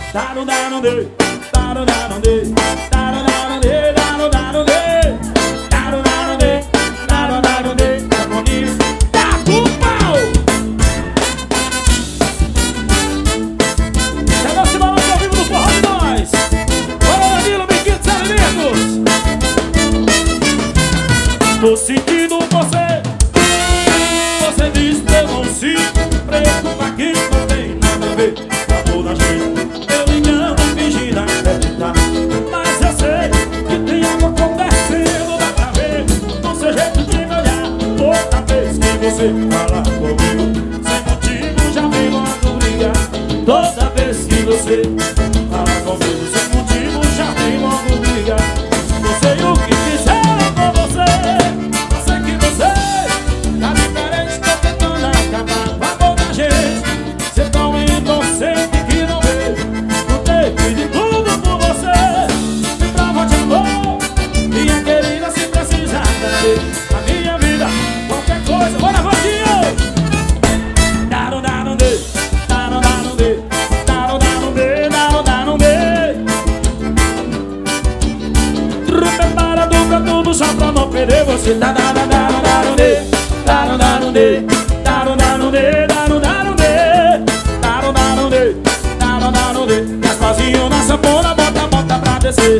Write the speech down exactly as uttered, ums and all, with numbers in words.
Daru daru de, daru daru de, daru daru de, daru daru de, daru daru de, daru daru de, tá comigo, tá com pau. Chegou esse balanço ao vivo do Forró de Nós. Bora, Danilo, Biquitos Alimentos. Tô sentindo você. Você diz que eu não se preocupa, que não tem nada a ver com amor da gente. Eu engano, fingindo acreditar, mas eu sei que tem algo acontecendo, dá pra ver no seu jeito de me olhar. Toda vez que você fala comigo, sem motivo já vem logo brigar. Toda vez que você fala comigo, sem motivo já vem logo brigar. Não sei o que fizeram com você, eu sei que você tá diferente, tô tentando acabar com a amor da gente. Cê tão inocente que não vê, lutei, fiz de tudo por você, me prova de amor, minha querida, se precisar darei a minha vida, qualquer coisa. Bora, Vandinho! Daru daru de, daru daru de, daru daru de, daru daru de. Prepara do canto só pra não perder você. Daru daru daru de, daru daru de, daru daru de, daru daru de, daru daru de, daru daru de. Gasparzinho na sanfona, bota, bota pra descer.